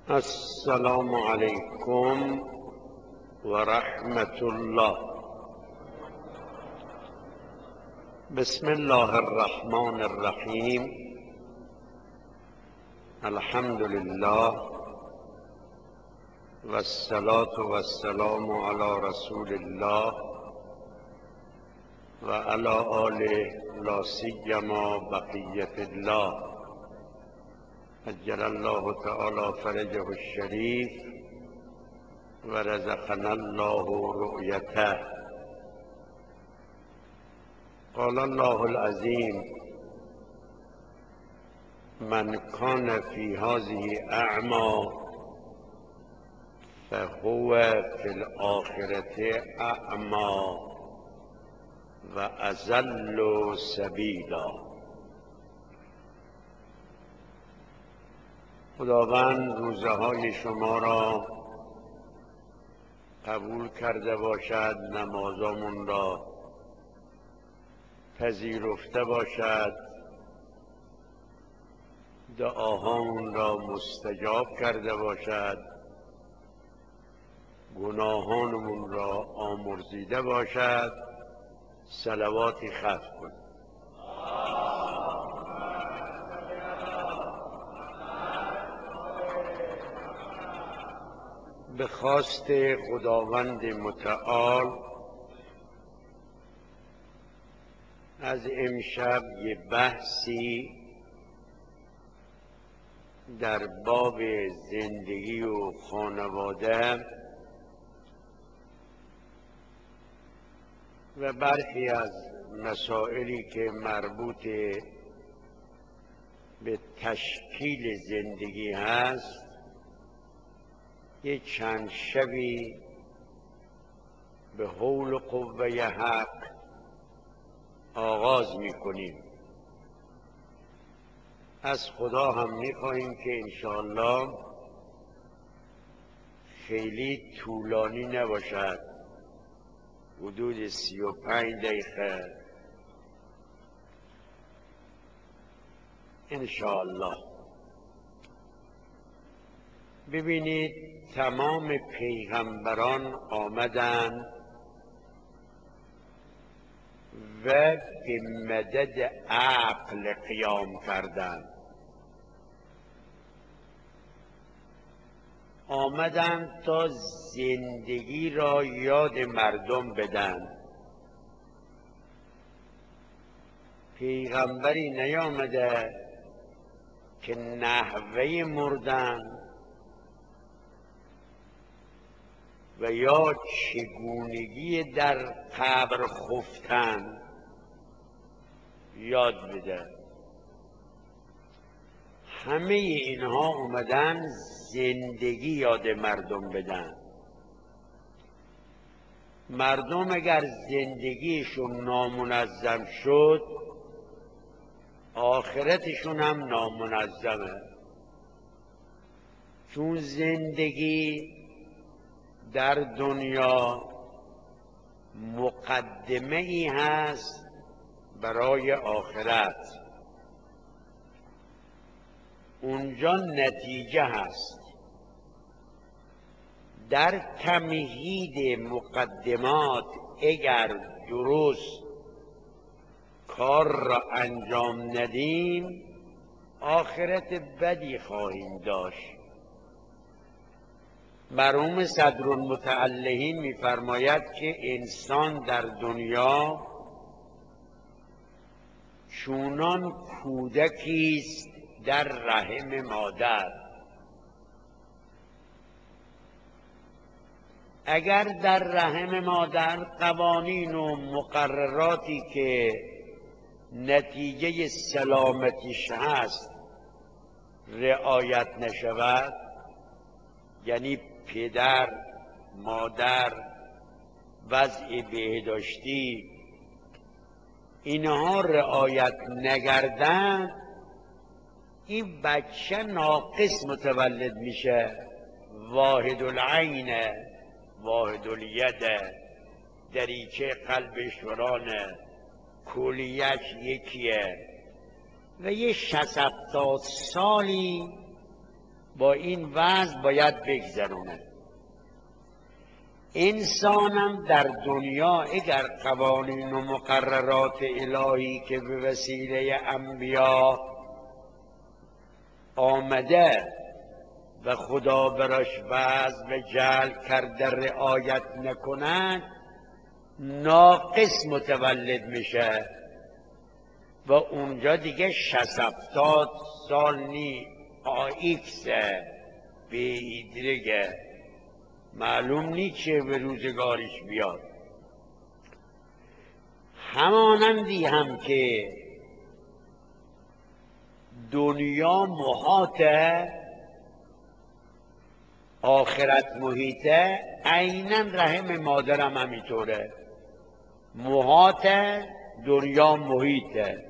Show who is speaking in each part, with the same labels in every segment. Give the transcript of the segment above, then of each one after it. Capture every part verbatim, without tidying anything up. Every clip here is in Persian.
Speaker 1: السلام علیکم و رحمت الله. بسم الله الرحمن الرحیم. الحمد لله و الصلاة و السلام علی رسول الله و علی آله لا سیما بقیة الله عجل الله تعالی فرجه الشریف و رزقنا الله رؤیته. قال الله العظیم: من کان فی هذه اعمی فهو فی الآخرة اعمی و اضل سبیلا. خداوند روزه های شما را قبول کرده باشد، نمازامون را پذیرفته باشد، دعاهامون را مستجاب کرده باشد، گناهانمون را آمرزیده باشد. صلواتی ختم کن. به خواست خداوند متعال از امشب یه بحثی در باب زندگی و خانواده و برخی از مسائلی که مربوط به تشکیل زندگی هست یه چند شبی به حول و قوه حق آغاز میکنیم. از خدا هم میخواهیم که انشاءالله خیلی طولانی نباشد، حدود سی و پنج دقیقه انشاءالله. ببینید، تمام پیغمبران آمدند و به مدد عقل قیام کردند. آمدند تا زندگی را یاد مردم بدن. پیغمبری نیامده که نحوه مردن و یا چگونگی در قبر خفتن یاد بده. همه اینها اومدن زندگی یاد مردم بدن. مردم اگر زندگیشون نامنظم شد، آخرتشون هم نامنظمه، چون زندگی در دنیا مقدمه ای هست برای آخرت. اونجا نتیجه هست. در تمهید مقدمات اگر درست کار را انجام ندیم، آخرت بدی خواهیم داشت. مرحوم صدرالمتعلهین می‌فرماید که انسان در دنیا چونان کودکی است در رحم مادر. اگر در رحم مادر قوانین و مقرراتی که نتیجه سلامتیش هست رعایت نشود، یعنی پدر، مادر، وضع بهداشتی اینها رعایت نگردند، این بچه ناقص متولد میشه. واحد العین، واحد الید، دریچه قلبش ورانه، کلیش یکیه و یه شصت سالی
Speaker 2: با این وضع باید بگذرونه. انسانم در دنیا اگر قوانین و مقررات الهی که به وسیله انبیا آمده و خدا براش وضع و جعل کرده رعایت نکند، ناقص متولد میشه و اونجا دیگه شصت هفتاد سال نی آیکسه بیدرگه، معلوم نی چه به روزگارش بیاد. همانندی هم که دنیا محاطه، آخرت محیطه، عیناً رحم مادرم همینطوره، محاطه، دنیا محیطه،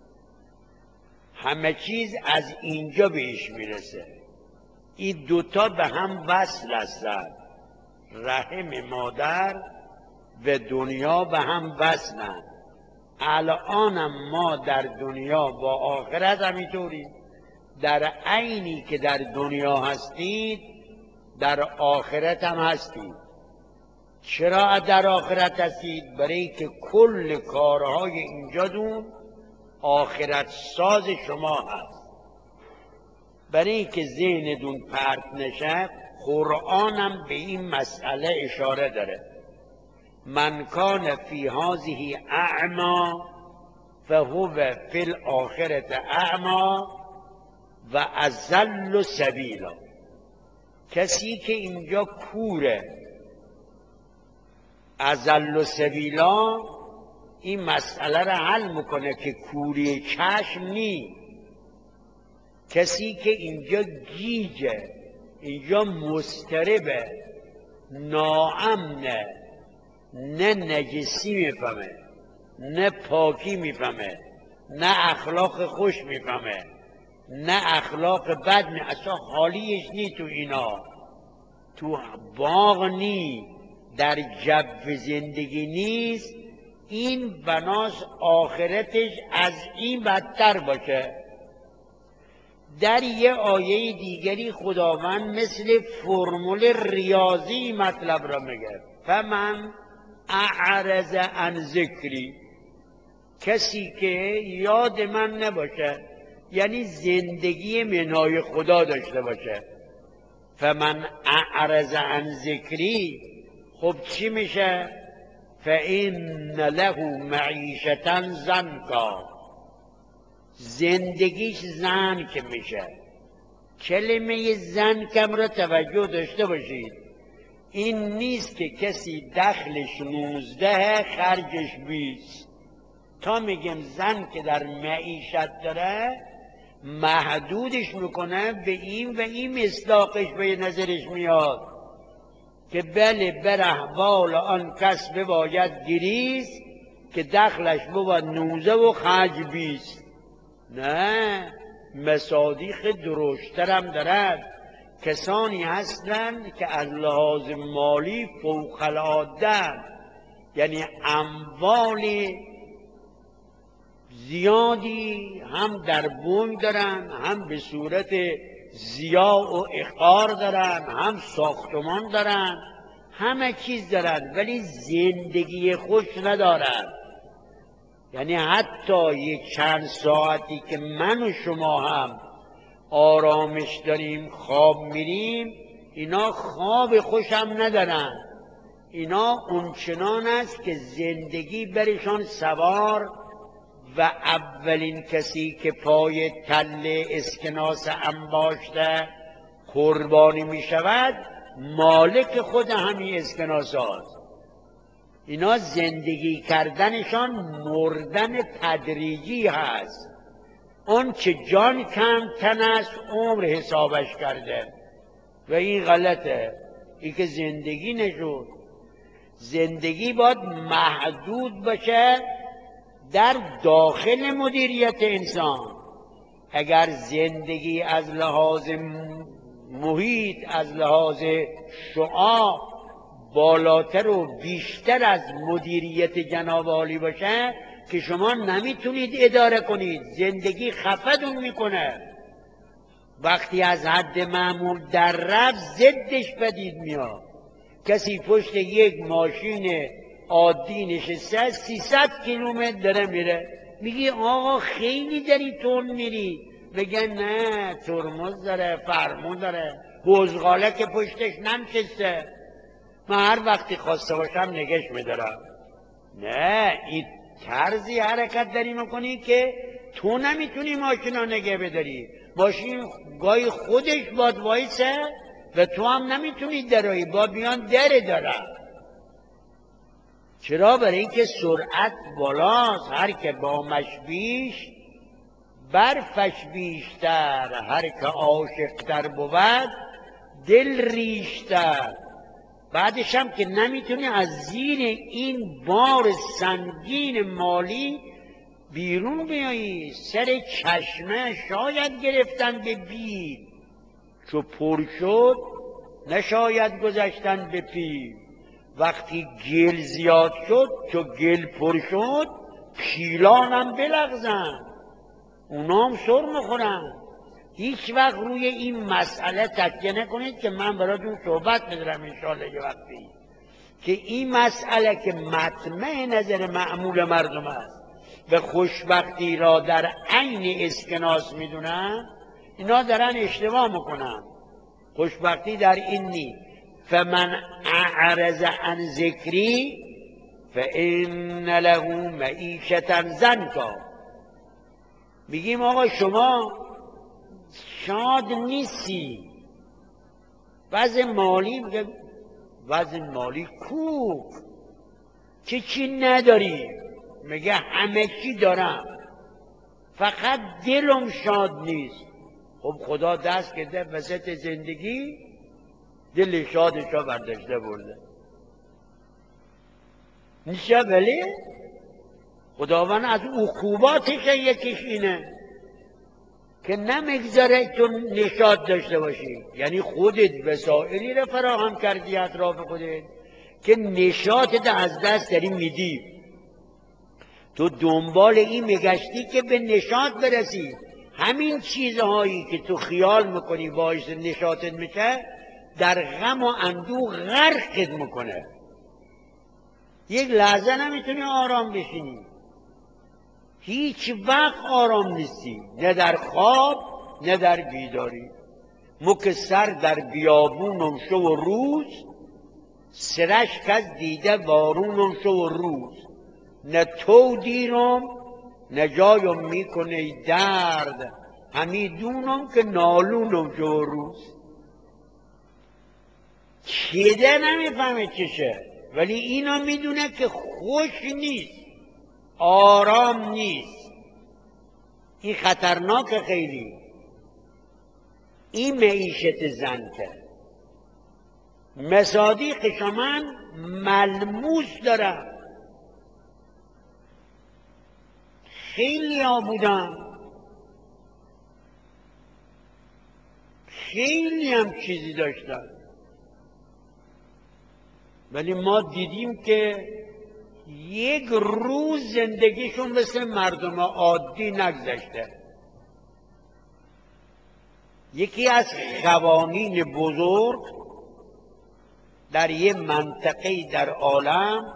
Speaker 2: همه چیز از اینجا بهش میرسه. این دوتا به هم وصل هستند، رحم مادر و دنیا به هم وصلند. الانم ما در دنیا با آخرت همینطوریم، در عینی که در دنیا هستید در آخرت هم هستید. چرا در آخرت هستید؟ برای که کل کارهای اینجا دون آخرت ساز شما هست. برای که ذهن دون پرت نشه، قرآنم به این مسئله اشاره داره. من کان فی هذه اعما فهو فی الاخرة اعما و اضل سبیلا. کسی که اینجا کوره، اضل سبیلا، این مسئله را حل میکنه که کوری چشم نی. کسی که اینجا گیجه، اینجا مضطربه، ناامنه، نه نجسی میفهمه، نه پاکی میفهمه، نه اخلاق خوش میفهمه، نه اخلاق بد می، اصلا حالیش نی تو اینا، تو باغ نی، در جو زندگی نیست. این بناس آخرتش از این بدتر باشه. در یه آیه دیگری خداوند مثل فرمول ریاضی مطلب را میگه، فمن اعرض عن ذکری، کسی که یاد من نباشه، یعنی زندگی منهای خدا داشته باشه. فمن اعرض عن ذکری، خب چی میشه؟ فإن له معیشة ضنکا، زندگیش زنک میشه. کلمه زنکم را توجه داشته باشید، این نیست که کسی دخلش نوزده خرجش بیست. تا میگم زن که در معیشت داره، محدودش میکنه به این و این مصداقش به نظرش میاد که بله بر احوال آن کس بباید گریست که دخلش بود نوزه و خرج بیست. نه، مصادیق درشترم دارد. کسانی هستند که از لحاظ مالی فوق العاده، یعنی اموال زیادی هم در بوم دارن، هم به صورت ضیاع و اخار دارن، هم ساختمان دارن، همه چیز دارن، ولی زندگی خوش ندارن. یعنی حتی یک چند ساعتی که من و شما هم آرامش داریم، خواب میریم، اینا خواب خوش هم ندارن. اینا اونچنان است که زندگی برشان سوار و اولین کسی که پای تله اسکناس انباشته قربانی می شود مالک خود همین اسکناس هاست. اینا زندگی کردنشان مردن تدریجی هست. اون که جان کم تن است عمر حسابش کرده و این غلطه. این که زندگی نشد. زندگی باید محدود باشه در داخل مدیریت انسان. اگر زندگی از لحاظ محیط، از لحاظ شعاع بالاتر و بیشتر از مدیریت جناب عالی باشه که شما نمیتونید اداره کنید، زندگی خفتون میکنه. وقتی از حد معمول در رفت ضدش پدید میاد. کسی پشت یک ماشین عادی نشسته سیصد کیلومتر داره میره، میگی آقا خیلی داری تون میری، بگن نه ترمز داره، فرمون داره، بزغاله که پشتش ننشسته. من هر وقتی خواسته باشم نگش میدارم. نه، این طرزی حرکت داری میکنی که تو نمیتونی ماشین رو نگه بداری. ماشین گاهی خودش باد وایسه و تو هم نمیتونی درایی، با بیان در دارم. چرا؟ برای اینکه سرعت بالاست، هر که بامش بیش برفش بیشتر، هر که عاشقتر بود دل ریشتر. بعدش هم که نمیتونی از زیر این بار سنگین مالی بیرون بیایی. سر چشمه شاید گرفتن به بیل، چو پر شد نشاید گذشتن به پیل. وقتی گل زیاد شد، چو گل پر شد پیلانم بلغزن، اونام سر میخورن. هیچ وقت روی این مسئله تکیه نکنید که من براتون صحبت بدارم انشاءالله یه وقتی که این مسئله که مطمع نظر معمول مردم است و خوشبختی را در عین اسکناس میدونن، اینا دارن اشتباه میکنن. خوشبختی در این نی فمن اعرض عن ذکری فان له معیشة ضنکا. میگیم آقا شما شاد نیستی، وضع مالی، میگه وضع مالی کوک، چه چی نداری؟ میگه همه چی دارم فقط دلم شاد نیست. خب خدا دست کرده وسط زندگی دل شادش را برداشته برده نیشه، ولی خداوند از عقوباتش یکیش اینه که نمیگذاره تو نشاط داشته باشی. یعنی خودت وسائلی را فراهم کردی اطراف خودت که نشاطت از دست داری میدی. تو دنبال این میگشتی که به نشاط برسی. همین چیزهایی که تو خیال میکنی باعث نشاطت میشه در غم و اندوه غرقت میکنه. یک لحظه نمیتونی آرام بشینی، هیچ وقت آرام نیستی، نه در خواب نه در بیداری. مکسر در بیابونم شو و روز، سرش کس دیده وارونم شو و روز. نه تو دیرم نه جایم میکنه درد، همی دونم که نالونم شو و روز. چیده نمیفهمه چشه، ولی اینا میدونه که خوش نیست، آرام نیست. این خطرناک خیلی. این معیشت زنکه مصادیقش من ملموس دارم. خیلی ها بودن، خیلی هم چیزی داشتن، ولی ما دیدیم که یک روز زندگیشون مثل مردم عادی نگذشته. یکی از قوانین بزرگ در یه منطقه در عالم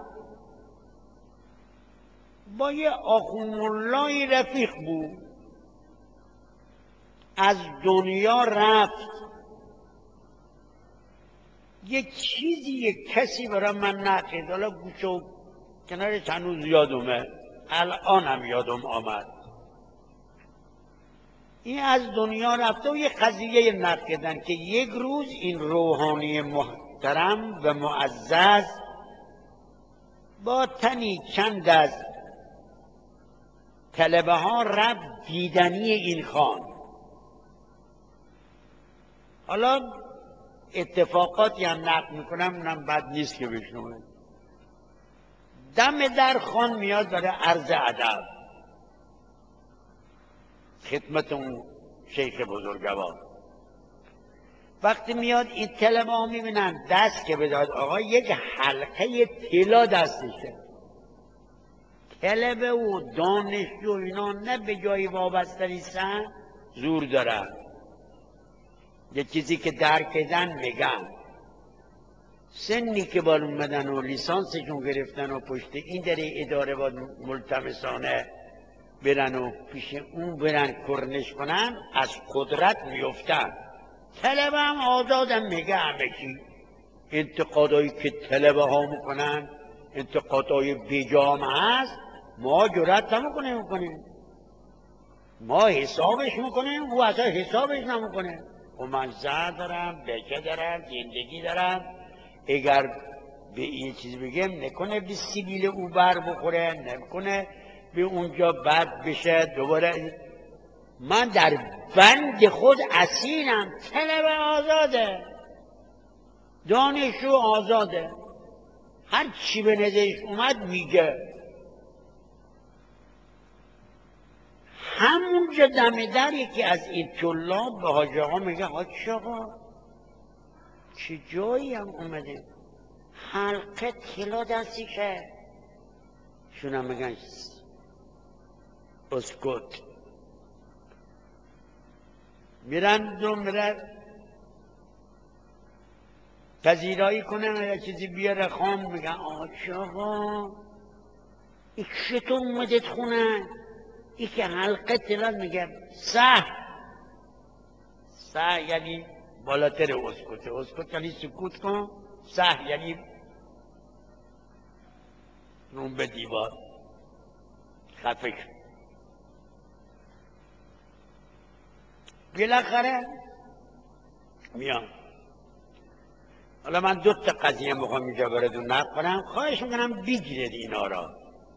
Speaker 2: با یه آخونداللهی رفیق بود. از دنیا رفت. یه چیزی یه کسی برای من نقید، حالا گوشه و کنارش هنوز یادمه، الانم یادم آمد. این از دنیا رفته و یه قضیه نقل کردن که یک روز این روحانی محترم و معزز با تنی چند از طلبه ها رفت دیدنی این خان. حالا اتفاقاتی هم نقل میکنم، اونم بد نیست که بشنوه. دم در خان میاد برای عرض ادب خدمت اون شیخ بزرگوار. وقتی میاد این طلبه ها میبینن دست که بداد آقا یک حلقه طلا دستشه. طلبه و دانشجو اینا نه به جایی وابسته نیستن، زور دارن. یه چیزی که درک کردن میگن. سنی که بال اومدن و لیسانسشون گرفتن و پشت این در اداره باید ملتمسانه برن و پیش اون برن کرنش کنن، از قدرت میفتن. طلبه هم آزادم میگه همه چی. انتقادایی که طلبه ها میکنن انتقادای بیجام هست، ما جرأت نمیکنیم میکنیم، ما حسابش میکنیم، او اصلا حسابش نمیکنه. و من زن دارم، بچه دارم، زندگی دارم، اگر به این چیز بگم نکنه به سیبیل او بر بخوره، نکنه به اونجا بد بشه دوباره. من در بند خود اسیرم. طلب آزاده، دانشجو آزاده، هر چی به نظرش اومد میگه. همونجا دم در یکی از این طلاب به حاج آقا میگه حاج آقا چه جایی هم اومده حلقه طلا دستیشه. شونم میگن اسکت. میرن دو میرن پذیرایی کنن یا چیزی بیاره خام، میگن حاج آقا این چطور اومدت خونه؟ این که حلقه طلا. میگه سه سه یعنی بالاتر اسکت. اسکت یعنی سکوت کن، سه یعنی روم به دیوار خفه شد. بالاخره میام. حالا من دو تا قضیه میخوام اینجا براتون نقل کنم، خواهش میکنم بگیرید اینا را.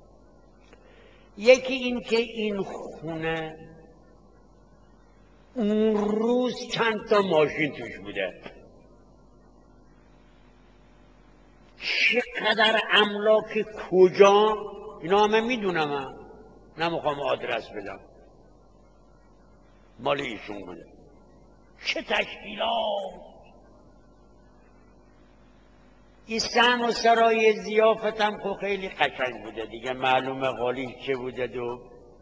Speaker 2: یکی این که این خونه اون روز چند تا ماشین توش بوده، چقدر املاک کجا اینا همه میدونم، هم نمیخوام آدرس بدم، مال ایشون بوده. چه تشکیلات. این سن و سرای ضیافتم خب خیلی قشنگ بوده دیگه، معلومه حالی چه بوده دو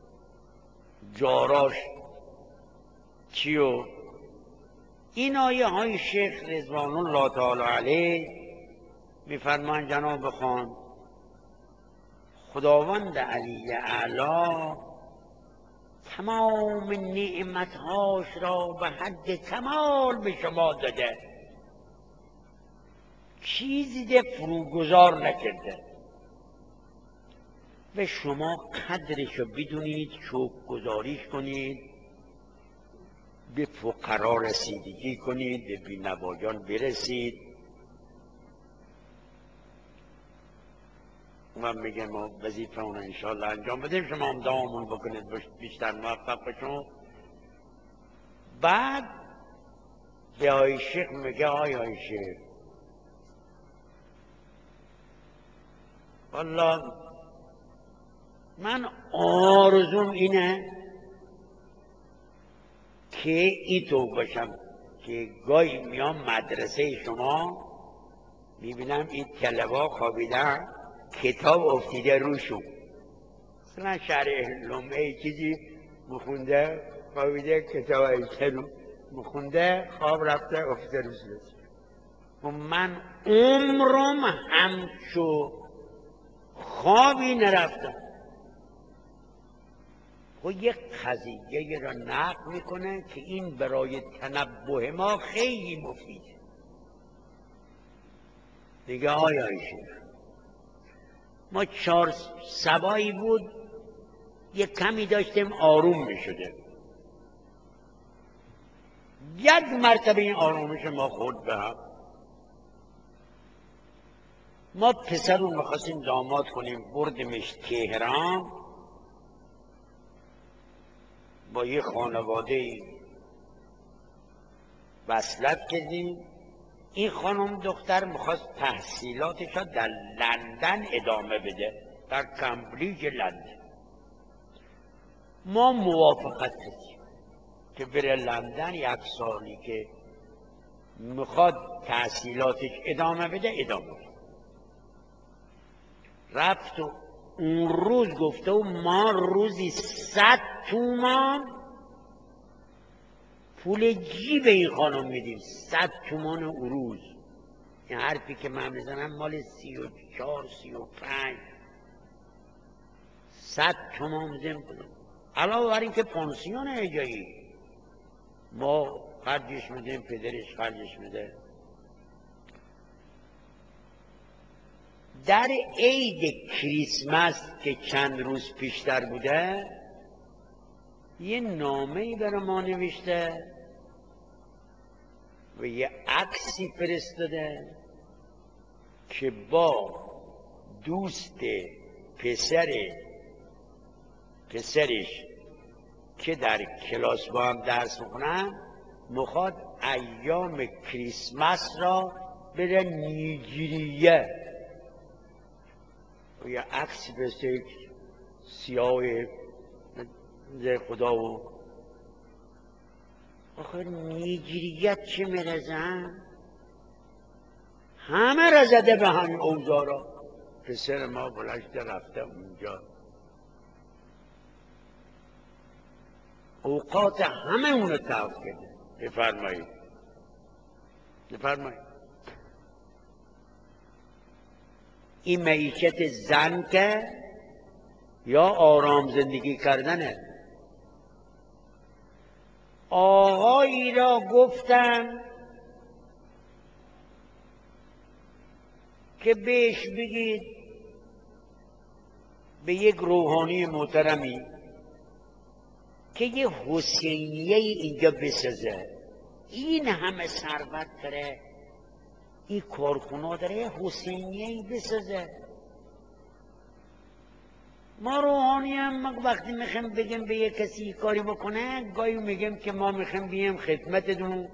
Speaker 2: جاراش چی. و این آیه های شیخ رضوان الله تعالی علیه میفرمان جناب خان خداوند علی اعلی تمام نعمتهاش را به حد کمال به شما داده، چیزی ده فروگذار نکرده و شما قدرش رو بدونید، چوک گذاریش کنید، به فقرا رسیدگی کنید، به بینوایان برسید. من میگم ما وظیفه اون انشاءالله انجام بدیم، شما هم دعامون بکنید بیشتر موفق بشون. بعد به آی شیخ میگه آی آی شیخ والله من آرزوم اینه که ای تو باشم که گاهی میام مدرسه شما میبینم این طلبا خوابیدن کتاب افتیده روشون، مثلا شرح لمعه چیزی مخونده خوابیده کتاب ایشه رو مخونده خواب رفته افتیده روشون. و من عمرم همچو خوابی نرفتم. و یک قضیه را نقل میکنه که این برای تنبه ما خیلی مفیده. دیگه آیا ایشون ما چهار سبایی بود یک کمی داشتیم آروم میشده، یک مرتبه این آرامش ما خورد به هم. ما پسر رو میخواستیم داماد کنیم، بردیمش تهران، با یه خانواده وصلت کردیم. این خانم دختر میخواست تحصیلاتش را در لندن ادامه بده، در کمبریج لندن. ما موافقت کردیم که بره لندن، یک سالی که میخواد تحصیلاتش ادامه بده ادامه بده. رفت و اون روز گفته و ما روزی صد تومان پول جیب این خانم میدیم، صد تومان عروض. این حرفی که من میزنم مال سی و چار سی و پنج صد تومان میدیم. علاوه بر این که پانسیون اجایی ما خرجش میدیم، پدرش خرجش میده. در عید کریسمس که چند روز پیشتر بوده یه نامه‌ای برای ما نوشته و یه عکسی فرستاده که با دوست پسر پسرش که در کلاس با هم درس میکنن میخواد ایام کریسمس را بره نیجریه. و یه عکسی فرستاده سیاه ز خدا و آخه نیجریت چه میرزن؟ همه را زده به همین اوزارا. پسر ما بلشته رفته اونجا، اوقات همه اونو تلف کرده. بفرمایید بفرمایید. این معیشت زن که یا آرام زندگی کردنه. آقایی را گفتن که بهش بگید به یک روحانی محترمی که یه حسینیه اینجا بسازه. این همه ثروت داره، این کارخونه داره، یه حسینیه بسازه. ما روحانی هم وقتی میخوایم بگیم به یه کسی کاری بکنه گاهی میگیم که ما میخوایم بیم خدمتتون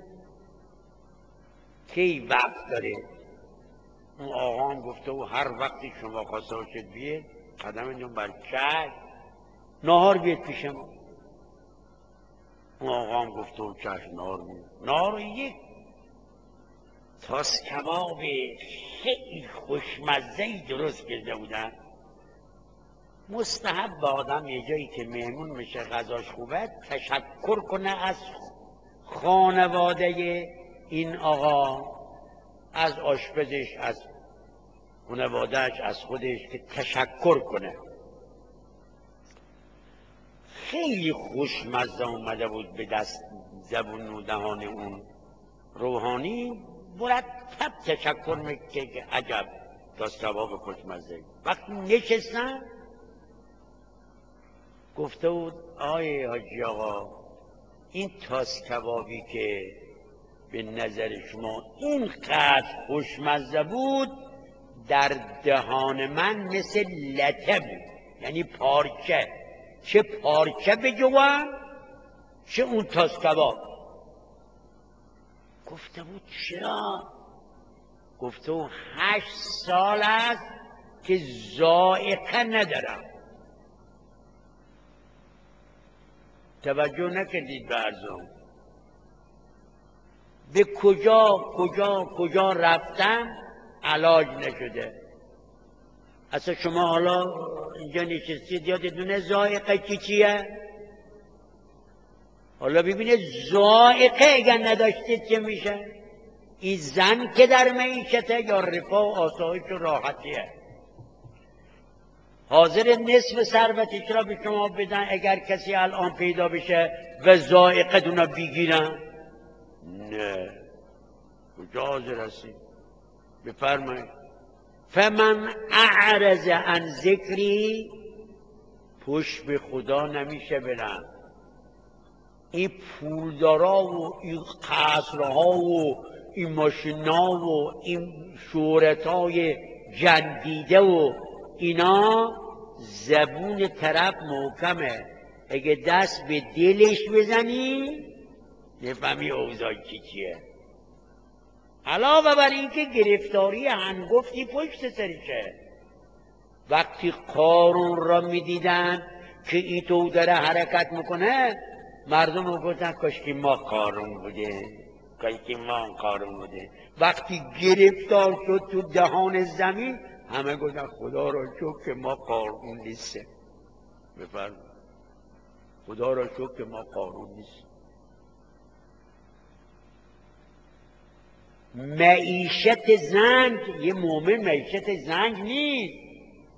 Speaker 2: کی وقت داره. اون آقا هم گفته و هر وقتی شما خواسته باشید بیه قدم اینجا بر چشم نهار بیاد پیش ما. اون آقا هم گفته و چشم نهار بیاد. نهار یک تاس کباب خیلی خوشمزه‌ای درست کرده بودن. مستحب به آدم یه جایی که مهمون میشه غذاش خوبه تشکر کنه از خانواده این آقا، از آشپزش، از خانوادهش، از خودش، که تشکر کنه. خیلی خوشمزه اومده بود به دست زبون و دهان اون روحانی. مرتب تشکر میکنه که عجب تاس کباب خوشمزه. وقتی نشستن گفته بود آی حاجی آقا این تاس کبابی که به نظر شما اینقدر خوشمزه بود در دهان من مثل لته بود، یعنی پارچه. چه پارچه بجوان چه اون تاس کباب. گفته بود چرا؟ گفته بود هشت سال است که ذائقه ندارم. توجه نکردید به ارزم. به کجا کجا کجا رفتم علاج نشده. اصلا شما حالا اینجا نشستید یادتونه ذائقه چی چیه؟ حالا ببینید ذائقه اگر نداشتید چه میشه؟ این زن که در معیشته یا رفاه و آسایش و راحتیه. حاضر نصف ثروتش را به شما بدن اگر کسی الان پیدا بشه و ذائقه دونا بگیرن؟ نه. کجا حاضر هستی؟ بفرمایید. فمن اعرض عن ذکری پشت به خدا نمیشه برن. این پولدارا و این قصرها و این ماشینا و این شهرتای جندیده و اینا زبون طرف محکمه. اگه دست به دلش بزنی نفهمی اوضاع چی چیه. علاوه بر اینکه گرفتاری هنگفتی پشت سرشه. وقتی قارون را میدیدن که این تو داره حرکت میکنه مردم رو گفتن کاشکی ما قارون بوده، کاشکی ما قارون بوده. وقتی گرفتار شد تو دهان زمین همه گفتن خدا را شکر که ما قارون نیستیم. بفرمایید. خدا را شکر که ما قارون نیستیم. معیشت زنگ، یه مومن معیشت زنگ نیست،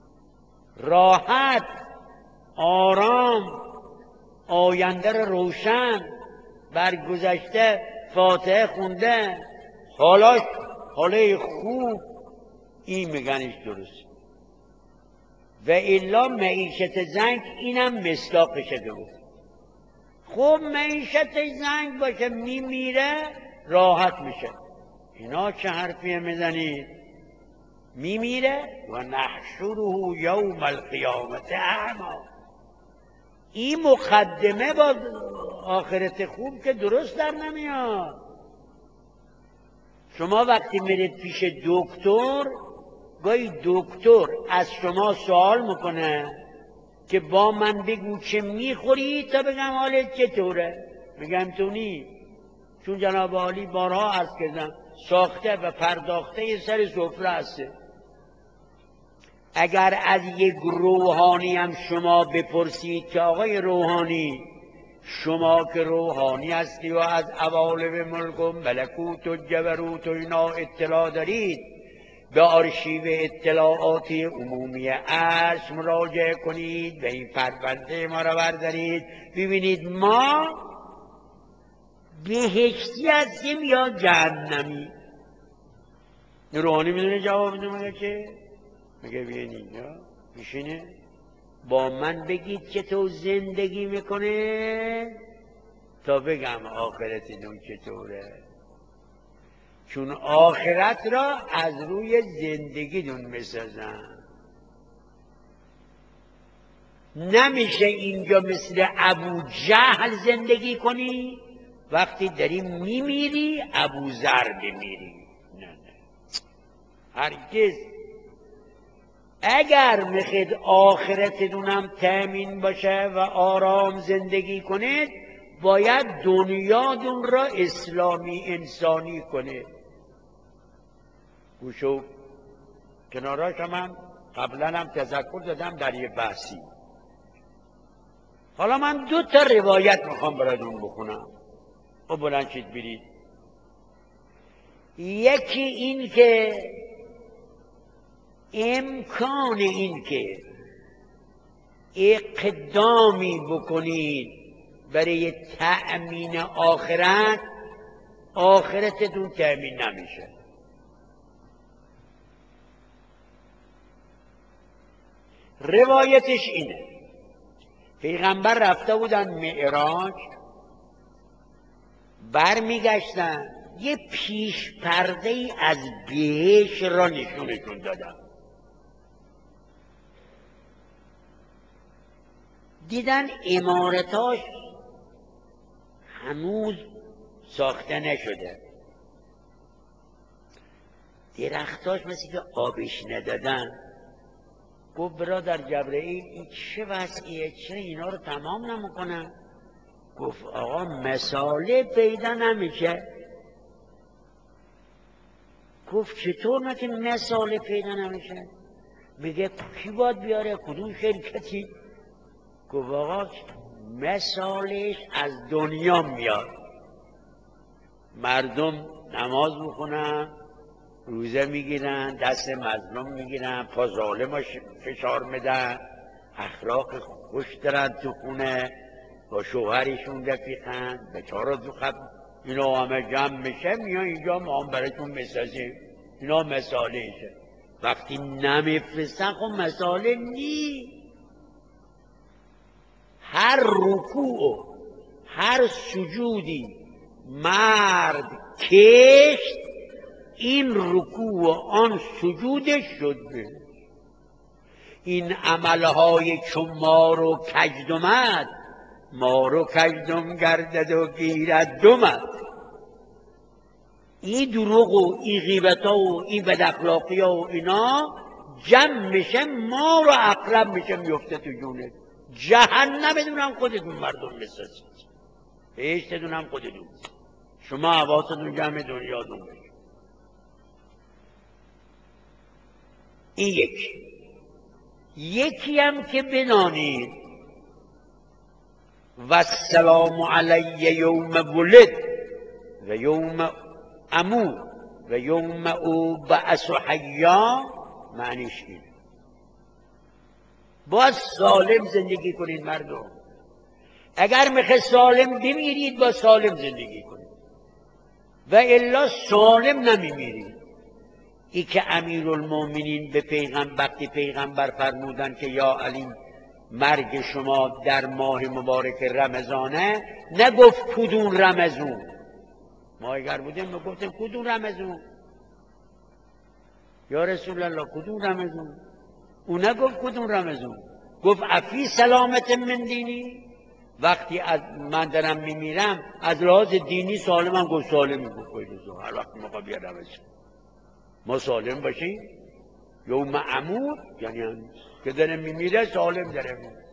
Speaker 2: راحت، آرام، آینده رو روشن، بر گذشته فاتحه خونده، حالا حاله خوب، این میگنش درست. و الا معیشت زنگ اینم مصداقشه درست. خب معیشت زنگ باشه میمیره راحت میشه. اینا چه حرفیه میزنید؟ میمیره و نحشره یوم القیامت اعما. این مقدمه با آخرت خوب که درست در نمیاد. شما وقتی میرید پیش دکتر، گاهی دکتر از شما سوال میکنه که با من بگو چه میخوری تا بگم حالت چطوره. میگم تو نی، چون جناب عالی بارها عرض کردم ساخته و پرداخته سر سفره هسته. اگر از یک روحانی هم شما بپرسید که آقای روحانی، شما که روحانی هستی و از عوالم ملک و ملکوت و جبروت و اینا اطلاع دارید، به آرشیو اطلاعات عمومی عرش مراجعه کنید، به این پرونده ما را بردارید، ببینید ما بهشتی هستیم یا جهنمی. روحانی میدونه جواب میده، میگه چه؟ میگه بیاین اینجا میشینه با من بگید که تو زندگی میکنه تا بگم آخرتتون چطوره. چون آخرت را از روی زندگیتون میسازن. نمیشه اینجا مثل ابو جهل زندگی کنی، وقتی داری میمیری ابو ذر بمیری. نه نه هرگز. اگر میخواید آخرتتون هم تامین باشه و آرام زندگی کنید، باید دنیاتون را اسلامی انسانی کنید. گوشو کناراش هم قبلا هم تذکر دادم در یه بحثی. حالا من دو تا روایت میخوام براتون بخونم و بلند شید برید. یکی این که امکان این که اقدامی بکنید برای تأمین آخرت، آخرتتون تأمین نمیشه. روایتش اینه، پیغمبر رفته بودن معراج، برمیگشتن یه پیش پرده ای از بهشت را نشونشون دادن. دیدن عمارتاش هنوز ساخته نشده، درختاش مثل که آبش ندادن. گفت برادر جبرئیل این چه وضعیه، چرا اینا رو تمام نمیکنن؟ گفت آقا مساله پیدا نمیشه. گفت چطور نکه مساله پیدا نمیشه؟ میگه کی باید بیاره، کدوم شرکتی؟ گفت آقا مثالش از دنیا میاد. مردم نماز بخونن، روزه میگیرن، دست مظلوم میگیرن، پا ظالم فشار میدن، اخلاق خوش دارن تو خونه، با شوهرشون رفیقن، بچارا تو خب اینا همه جمع میشه، میان اینجا ما هم براتون میسازیم. اینا مثالشه. وقتی نمیفرستن خب مثاله نی. هر رکوع هر سجودی مرد کشت، این رکوع و آن سجودش شد به این عملهای چون مار و کژدمد، مار و کژدم گردد و گیرد دمد. این دروغ و این غیبت ها و این بداخلاقی ها و اینا جمع میشه، مار و عقرب میشه میفته تو جونه. جهنم بدونم خودتون مردم بسازید، بهشت دونم خودتون. شما حواستون جمع دنیاتون بشه. این یکی. یکی هم که بدانید و السلام علی یوم ولد و یوم اموت و و یوم او بعث حیا معنیش اینه. باید سالم زندگی کنید مردم. اگر میخواد سالم بمیرید با سالم زندگی کنید و الا سالم نمیمیرید. ای که امیرالمومنین به پیغمبر وقتی پیغمبر فرمودن که یا علی مرگ شما در ماه مبارک رمضانه، نگفت کدوم رمضان. ما اگر بودیم میگفتیم کدوم رمضان یا رسول الله، کدوم رمضان. او نگفت کدوم رمضان، گفت افی سلامت من دینی. وقتی از من دارم میمیرم از لحاظ دینی سالمم، گفت سالمی. گفت هر وقت موقع بیارم ما سالم باشیم. یوم اموت یعنی که داره میمیره سالم داره میمیره.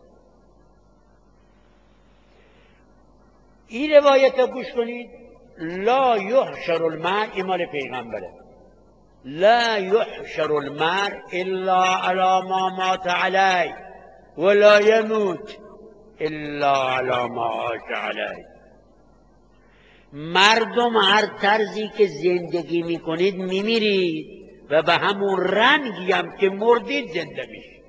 Speaker 2: این روایت رو گوش کنید. لا یحشر المرء، این مال پیغمبره، لا یحشر المرء الا علی ما مات علی ولا یموت الا علی ما عاش علی. مردم هر طرزی که زندگی میکنید میمیرید و به همون رنگی هم که مردید زنده میشید.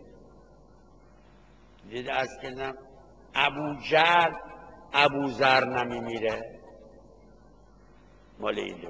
Speaker 2: دید از کنم ابو جهل ابو ذر نمیمیره، مال اینه.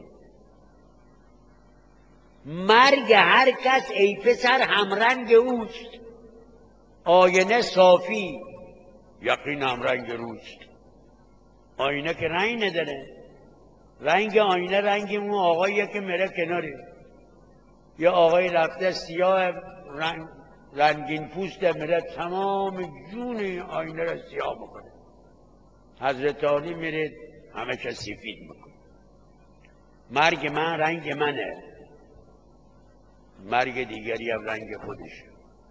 Speaker 2: مرگ هر کس ای پسر همرنگ اوست. آینه صافی یقین همرنگ روست. آینه که رنگ نداره، رنگ آینه رنگ اون آقاییه که میره کناری. یا آقای رفته سیاه رنگ رنگین پوسته میره تمام جون آینه را سیاه میکنه. حضرت علی میره همه چه سفید میکنه. مرگ من رنگ منه، مرگ دیگری هم رنگ خودشه.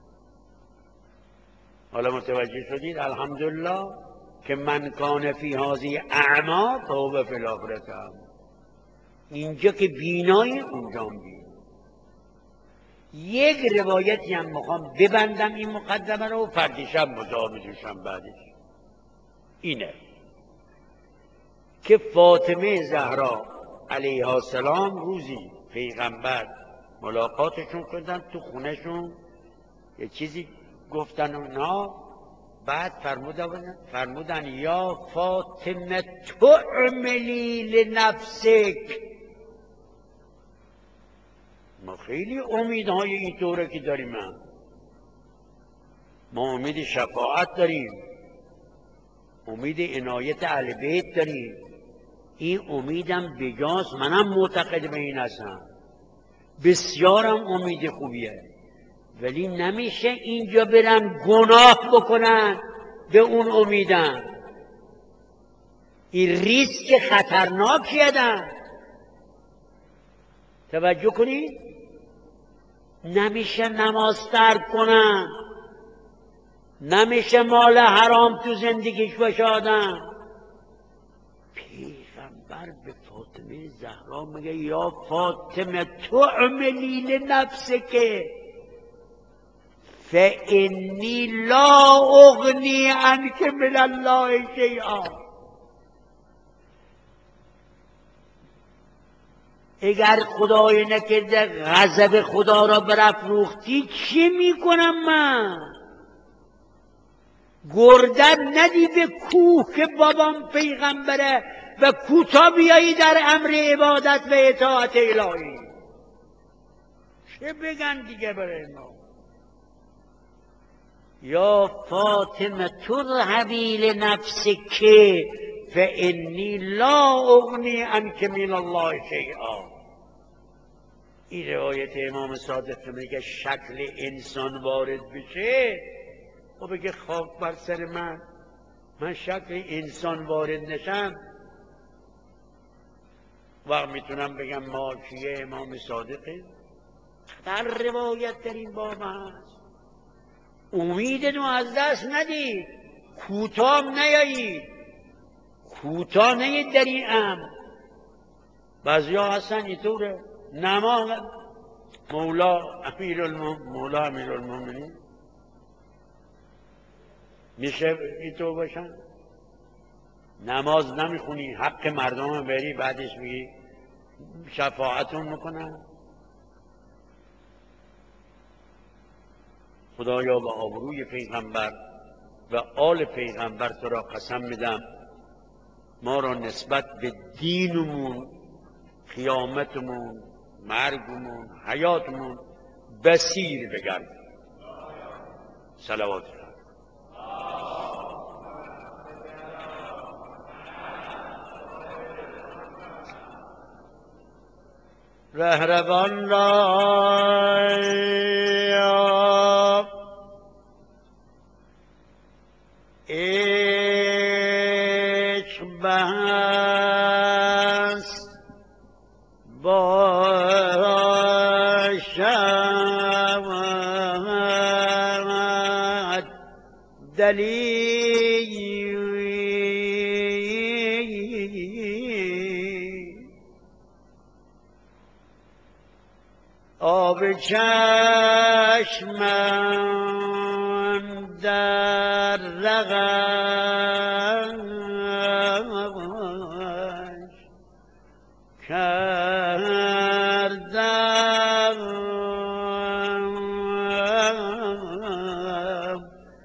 Speaker 2: حالا متوجه شدید؟ الحمدلله که من کان فی هذه اعما فهو فی الاخرة اعما. اینجا که بینایی اونجا هم بین. یک روایتی هم میخوام ببندم این مقدمه رو، فردیشم مزاحمتشم بعدش. اینه که فاطمه زهرا علیها السلام روزی پیغمبر ملاقاتشون کردن تو خونهشون، یه چیزی گفتن اونا، بعد فرمودن فرمودن یا فاطمه تعملی لنفسک. ما خیلی امیدهای اینطوره که داریم. هم ما امید شفاعت داریم، امید عنایت اهل بیت داریم. این امیدم بجاست، منم معتقد به این هستم، بسیارم امید خوبیه. ولی نمیشه اینجا برن گناه بکنن به اون امیدم. این ریسک خطرناکی هستن. توجه کنید. نمیشه نماز ترک کنن، نمیشه مال حرام تو زندگیش باشه آدم. پیغمبر به فاطمه زهرا میگه یا فاطمه تعملی لنفسک فانی لا اغنی عنک من الله شیئا. اگر خدای نکرده غضب خدا را برافروختی چی میکنم من؟ گردن ندی به کوه که بابام پیغمبره و کوتا بیایی در امر عبادت و اطاعت الهی. چه بگن دیگه برای ما؟ یا فاطمه ترهبی لنفسک فانی لا اغنی عنک من الله شیئا. این روایت امام صادق میگه شکل انسان وارد بشه و بگه خاک بر سر من، من شکل انسان وارد نشم، وقت میتونم بگم ما کیه امام صادقه. در روایت در این باب هست. امیدتون از دست ندید، کوتاه نیایید، کوتاه نیایید در این امر. بعضی ها هستن اینطوره. نماز مولا امیر المومنین مولا امیر المومنین میشه اینطور باشن. نماز نمیخونی، حق مردم بری، بعدش میگی شفاعتون میکنن. خدایا به آبروی پیغمبر و آل پیغمبر تو را قسم میدم ما را نسبت به دینمون، قیامتمون، مرگمون، حیاتمون بسیر بگرد. صلوات رهروان را عشق بس باشد دلیل آب چشمم در رقش کردم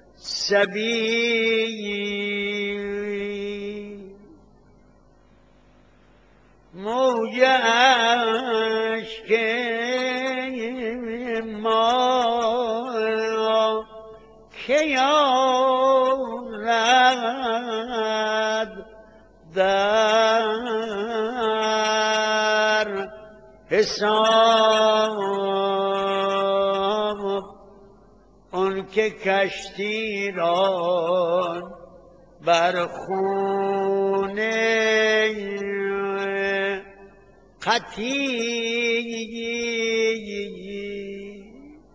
Speaker 2: سبیل موج اشک ما که یارد در حساب اون که کشتی را بر خونه قطیر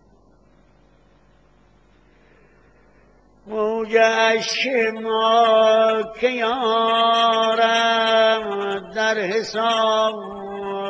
Speaker 2: موج اشک ما که یارم در حساب